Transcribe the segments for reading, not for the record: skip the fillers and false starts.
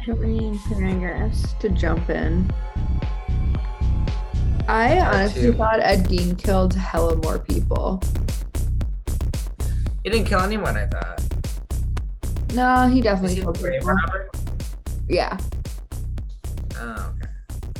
Really curious to jump in. I Part honestly two. thought Ed Gein killed hella more people. He didn't kill anyone, I thought. No, he Is definitely he the killed grave people. robber? Yeah. Oh, okay.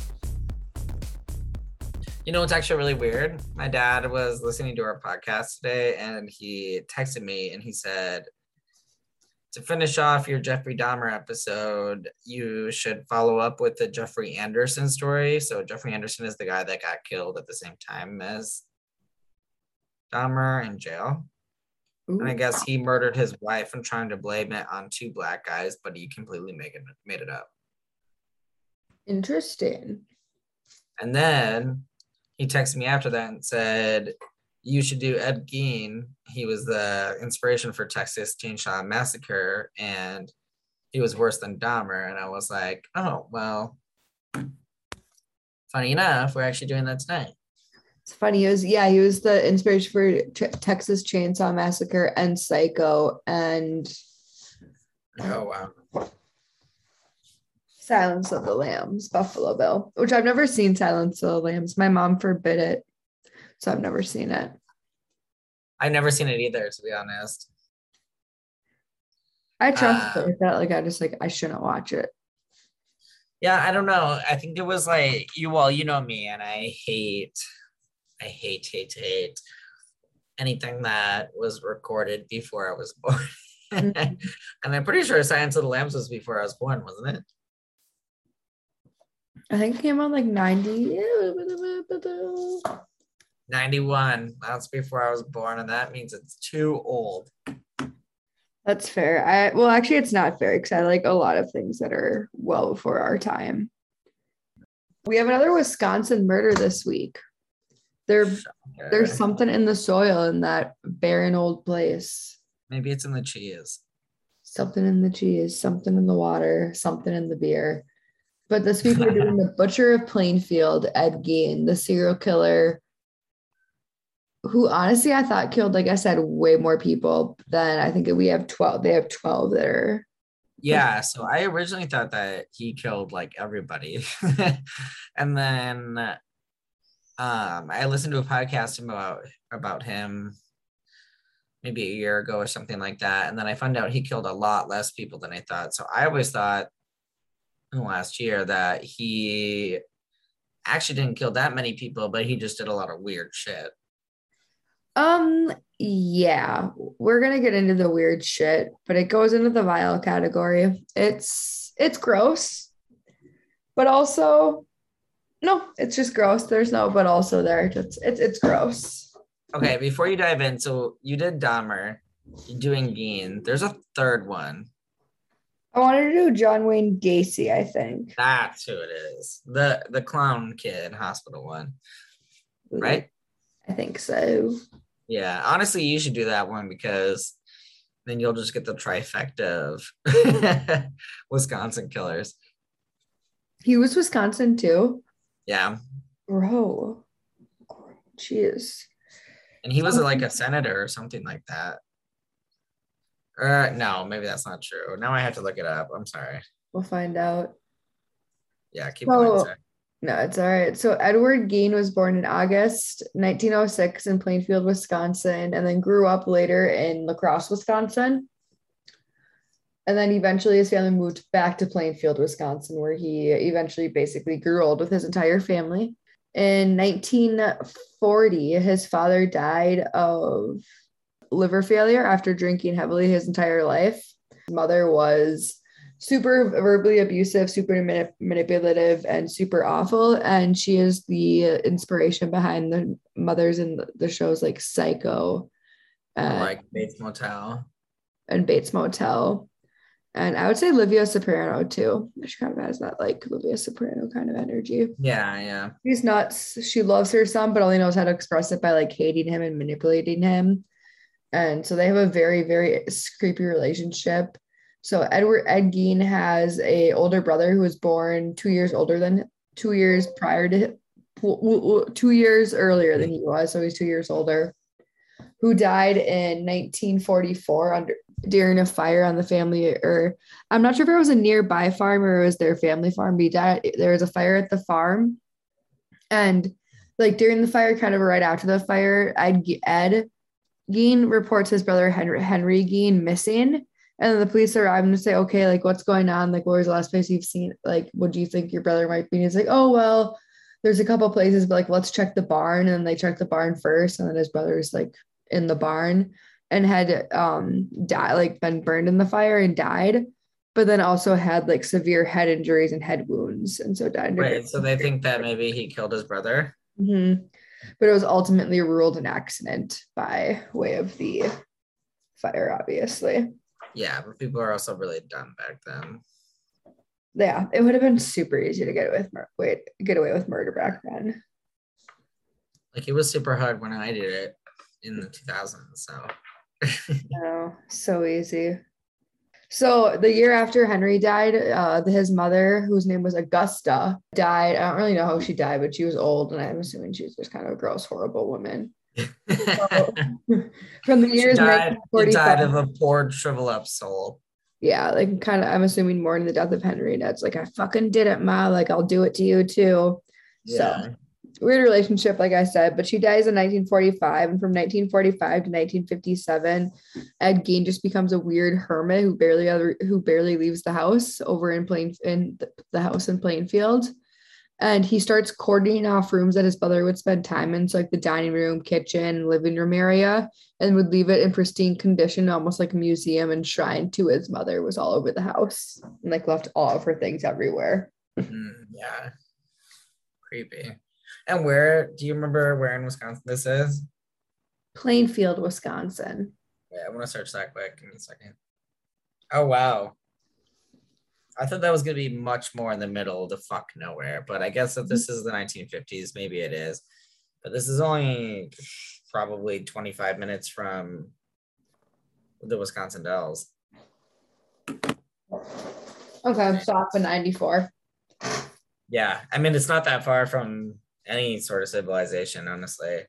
You know what's actually really weird? My dad was listening to our podcast today and he texted me and he said, to finish off your Jeffrey Dahmer episode, you should follow up with the Jeffrey Anderson story. So, Jeffrey Anderson is the guy that got killed at the same time as Dahmer in jail. And I Ooh, guess he murdered his wife and trying to blame it on two black guys, but he completely made it up. interesting. And then he texted me after that and said, you should do Ed Gein. He was the inspiration for Texas Chainsaw Massacre, and he was worse than Dahmer. And I was like, oh, well, funny enough, we're actually doing that tonight. It's funny. He was the inspiration for Texas Chainsaw Massacre and Psycho and Oh, wow. Silence of the Lambs, Buffalo Bill, which I've never seen Silence of the Lambs. My mom forbid it, so I've never seen it. I've never seen it either, to be honest. I trust Uh, her with that. I shouldn't watch it. yeah, I don't know. I think it was like you know me, and I hate anything that was recorded before I was born. Mm. And I'm pretty sure Silence of the Lambs was before I was born, wasn't it? I think it came out like 90. 91. That's before I was born, and that means it's too old. That's fair. Well, actually, it's not fair because I like a lot of things that are well before our time. We have another Wisconsin murder this week. There's Okay. something in the soil in that barren old place. Maybe it's in the cheese. Something in the cheese, something in the water, something in the beer. But this week we're doing the Butcher of Plainfield, Ed Gein, the serial killer who honestly I thought killed, like I said, way more people than I think we have 12. They have 12 that are. Yeah, so I originally thought that he killed like everybody. And then I listened to a podcast about him maybe a year ago or something like that. And then I found out he killed a lot less people than I thought. So I always thought in the last year that he actually didn't kill that many people, but he just did a lot of weird shit. Yeah, we're gonna get into the weird shit, but it goes into the vile category. It's gross, but also no, it's just gross. There's no but also there. It's gross. Okay, before you dive in, so you did Dahmer, you're doing Gein. There's a third one. I wanted to do John Wayne Gacy, I think. That's who it is. The clown kid hospital one, right? I think so. Yeah, honestly, you should do that one because then you'll just get the trifecta of Wisconsin killers. He was Wisconsin too. Yeah, Bro. Jeez. and he was like a senator or something like that. No, maybe that's not true. Now I have to look it up. I'm sorry. We'll find out. Yeah, keep going, So, sir. no, it's all right. So, Edward Gein was born in August 1906 in Plainfield, Wisconsin, and then grew up later in La Crosse, Wisconsin. And then eventually his family moved back to Plainfield, Wisconsin, where he eventually basically grew old with his entire family. In 1940, his father died of liver failure after drinking heavily his entire life. His mother was super verbally abusive, super manipulative, and super awful. And she is the inspiration behind the mothers in the shows like Psycho Like Bates Motel. and Bates Motel. And I would say Livia Soprano too. She kind of has that like Livia Soprano kind of energy. Yeah, yeah. She's nuts. She loves her son, but only knows how to express it by like hating him and manipulating him. And so they have a very, very creepy relationship. So Ed Gein has a older brother who was born 2 years prior to 2 years earlier than he was. So he's 2 years older, who died in 1944 during a fire on the family, or I'm not sure if it was a nearby farm or it was their family farm. But he died. There was a fire at the farm, and like during the fire, kind of right after the fire, Ed Gein reports his brother Henry Gein missing. And then the police arrive and say, okay, like what's going on? Like, where was the last place you've seen? Like, what do you think your brother might be? And he's like, oh, well, there's a couple places, but like, let's check the barn. And they check the barn first. And then his brother's like in the barn and had died, like been burned in the fire and died, but then also had like severe head injuries and head wounds. And so died. Right. So they think that maybe he killed his brother. Mm-hmm. But it was ultimately ruled an accident by way of the fire, obviously. Yeah, but people are also really dumb back then. Yeah, it would have been super easy to get away with murder back then. Like it was super hard when I did it in the 2000s. So. Oh, so easy. So the year after Henry died, his mother, whose name was Augusta, died. I don't really know how she died, but she was old, and I'm assuming she was just kind of a gross, horrible woman. So, from the years she died of a poor, shrivel up soul. Yeah, like kind of, I'm assuming mourning the death of Henry. And that's like, I fucking did it, Ma. Like, I'll do it to you too. Yeah. So weird relationship, like I said, but she dies in 1945. And from 1945 to 1957, Ed Gein just becomes a weird hermit who barely leaves the house over in the house in Plainfield. And he starts cordoning off rooms that his brother would spend time in, so like the dining room, kitchen, living room area, and would leave it in pristine condition, almost like a museum and shrine to his mother was all over the house, and like left all of her things everywhere. Yeah, creepy. And where do you remember where in Wisconsin this is? Plainfield, Wisconsin. Yeah, I want to search that quick. Give me a second. Oh wow. I thought that was going to be much more in the middle of the fuck nowhere, but I guess if this is the 1950s, maybe it is. But this is only probably 25 minutes from the Wisconsin Dells. Okay, so off of 94. Yeah, I mean, it's not that far from any sort of civilization, honestly.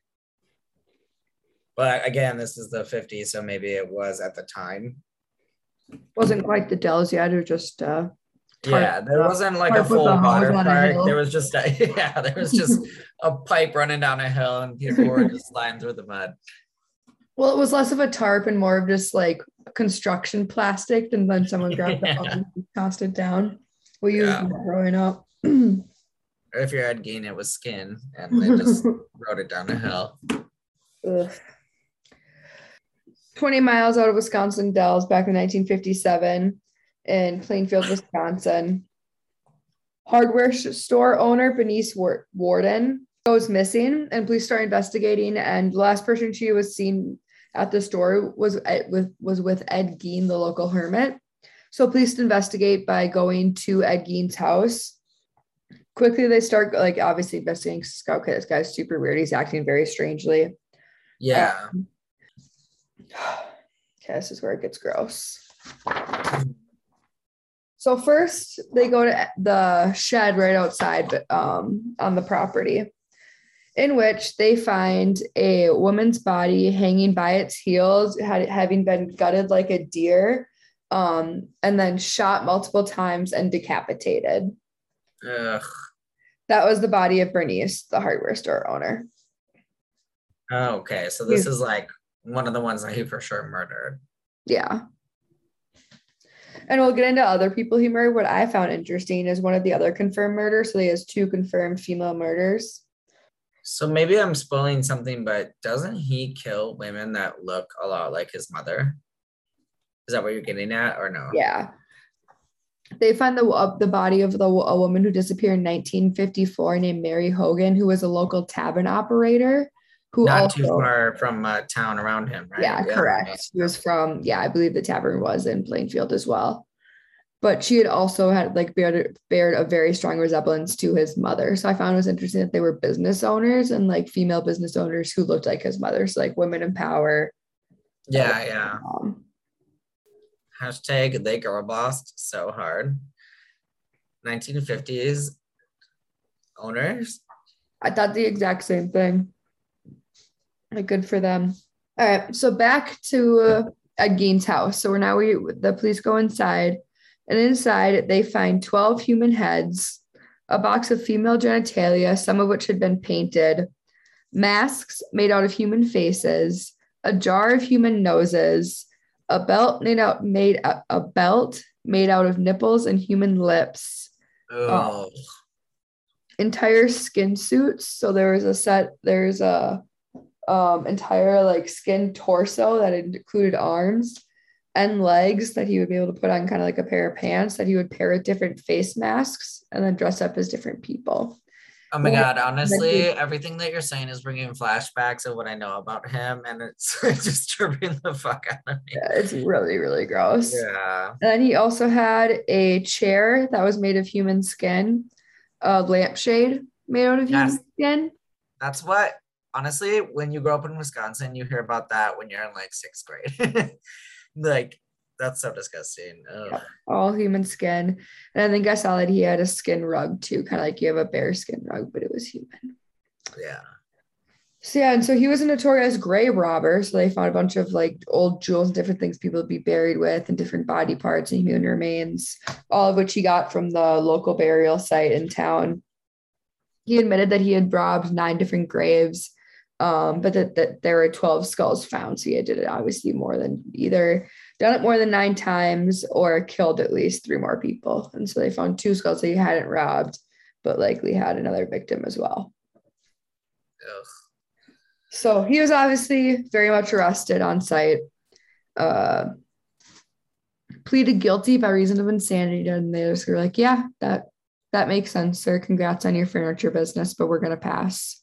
But again, this is the 50s, so maybe it was at the time. Wasn't quite the Dells yet, or just yeah, there wasn't like a full water park. There was just a pipe running down a hill and people were just sliding through the mud. Well, it was less of a tarp and more of just like construction plastic, and then someone grabbed the phone and tossed it down. We used it growing up. Or if you're Ed Gein, it was skin and they just rode it down a hill. Ugh. 20 miles out of Wisconsin Dells back in 1957 in Plainfield, Wisconsin. Hardware store owner Bernice Worden goes missing, and police start investigating. And the last person she was seen at the store was with Ed Gein, the local hermit. So police investigate by going to Ed Gein's house. Quickly, they start like obviously investigating. Okay, this guy's super weird. He's acting very strangely. Yeah. Okay, this is where it gets gross. So first, they go to the shed right outside on the property, in which they find a woman's body hanging by its heels, having been gutted like a deer, and then shot multiple times and decapitated. Ugh. That was the body of Bernice, the hardware store owner. Oh, okay, so this is like one of the ones that he for sure murdered. Yeah. And we'll get into other people he murdered. What I found interesting is one of the other confirmed murders. So he has 2 confirmed female murders. So maybe I'm spoiling something, but doesn't he kill women that look a lot like his mother? Is that what you're getting at or no? Yeah. They find the body of a woman who disappeared in 1954 named Mary Hogan, who was a local tavern operator. Who not also, too far from a town around him, right? Yeah, correct. He was from, I believe the tavern was in Plainfield as well. But she had also had like bared a very strong resemblance to his mother. So I found it was interesting that they were business owners and like female business owners who looked like his mother. So like women in power. Yeah. Hashtag they girl bossed so hard. 1950s owners. I thought the exact same thing. Like, good for them. All right, so back to Ed Gein's house. So the police go inside, and inside they find 12 human heads, a box of female genitalia, some of which had been painted, masks made out of human faces, a jar of human noses, a belt made out of nipples and human lips, Oh, entire skin suits. So there's a entire like skin torso that included arms and legs that he would be able to put on kind of like a pair of pants that he would pair with different face masks and then dress up as different people. oh my God. Honestly, everything that you're saying is bringing flashbacks of what I know about him, and it's just tripping the fuck out of me. Yeah, it's really, really gross. Yeah. And then he also had a chair that was made of human skin, a lampshade made out of human skin. That's what, honestly, when you grow up in Wisconsin, you hear about that when you're in like 6th grade. Like, that's so disgusting. Yeah, all human skin. And I think I saw that he had a skin rug too, kind of like you have a bear skin rug, but it was human. Yeah. So yeah, and so he was a notorious grave robber. So they found a bunch of like old jewels and different things people would be buried with and different body parts and human remains, all of which he got from the local burial site in town. He admitted that he had robbed 9 different graves, but that there were 12 skulls found. So he did it obviously done it more than 9 times or killed at least 3 more people. And so they found 2 skulls that he hadn't robbed, but likely had another victim as well. Ugh. So he was obviously very much arrested on site, pleaded guilty by reason of insanity. And they just were like, yeah, that makes sense, sir. Congrats on your furniture business, but we're going to pass.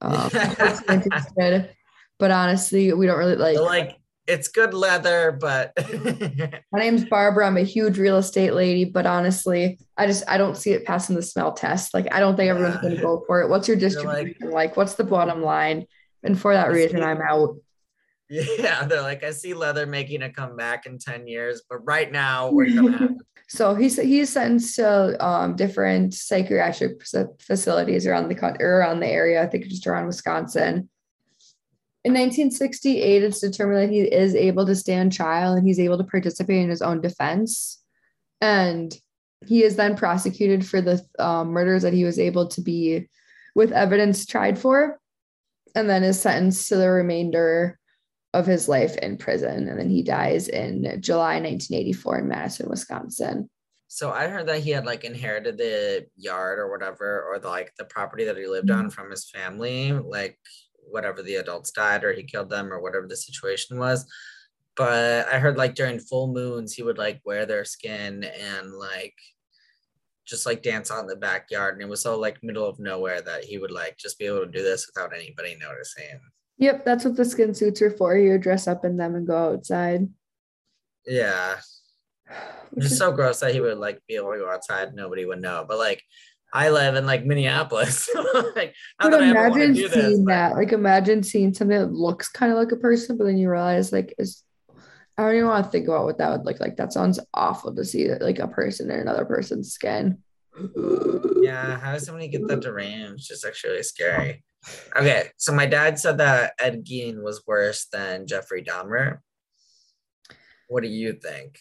But honestly, we don't really like it's good leather, but my name's Barbara. I'm a huge real estate lady, but honestly, I don't see it passing the smell test. Like, I don't think everyone's going to go for it. What's your distribution like? What's the bottom line? And for that reason, I'm out. Yeah, they're like, I see leather making a comeback in 10 years, but right now we're gonna have it. So he's sentenced to different psychiatric facilities around the country, around the area. I think just around Wisconsin. In 1968, it's determined that he is able to stand trial and he's able to participate in his own defense. And he is then prosecuted for the murders that he was able to be, with evidence, tried for, and then is sentenced to the remainder of his life in prison. And then he dies in July 1984 in Madison, Wisconsin. So I heard that he had like inherited the yard or whatever, or the property that he lived on from his family, like whatever the adults died or he killed them or whatever the situation was. But I heard like during full moons, he would like wear their skin and like just like dance out in the backyard. And it was so like middle of nowhere that he would like just be able to do this without anybody noticing. Yep, that's what the skin suits are for. You dress up in them and go outside. Yeah. It's just so gross that he would like be able to go outside and nobody would know. But like I live in like Minneapolis. Like, not that I ever want to do this, that. Like, imagine seeing something that looks kind of like a person, but then you realize like I don't even want to think about what that would look like. That sounds awful to see like a person in another person's skin. Yeah, how does somebody get that deranged? It's actually scary. Okay, so my dad said that Ed Gein was worse than Jeffrey Dahmer. What do you think?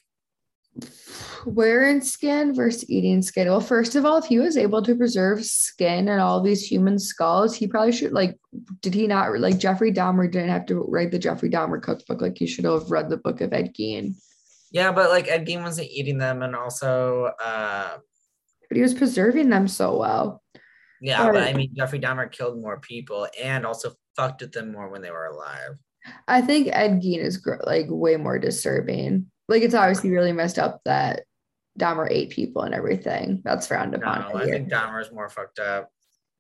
Wearing skin versus eating skin. Well, first of all, if he was able to preserve skin and all these human skulls, he probably should did he not like Jeffrey Dahmer didn't have to write the Jeffrey Dahmer cookbook. Like, he should have read the book of Ed Gein. Yeah, but like Ed Gein wasn't eating them, and also but he was preserving them so well. Yeah, but I mean, Jeffrey Dahmer killed more people and also fucked with them more when they were alive. I think Ed Gein is like way more disturbing. Like, it's obviously really messed up that Dahmer ate people and everything. That's frowned upon. No, I think Dahmer's more fucked up.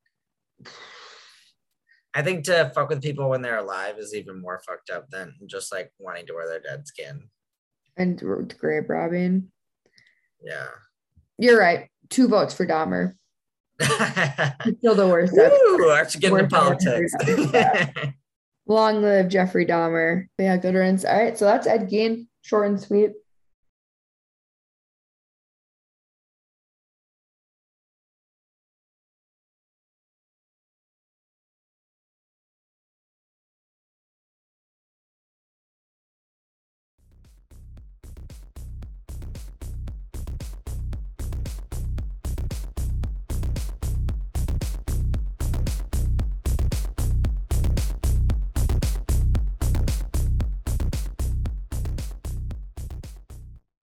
I think to fuck with people when they're alive is even more fucked up than just like wanting to wear their dead skin. And grave robbing. Yeah. You're right. 2 votes for Dahmer. Still the worst. Ooh, actually getting into politics. Long live Jeffrey Dahmer. But yeah, good riddance. All right, so that's Ed Gein. Short and sweet.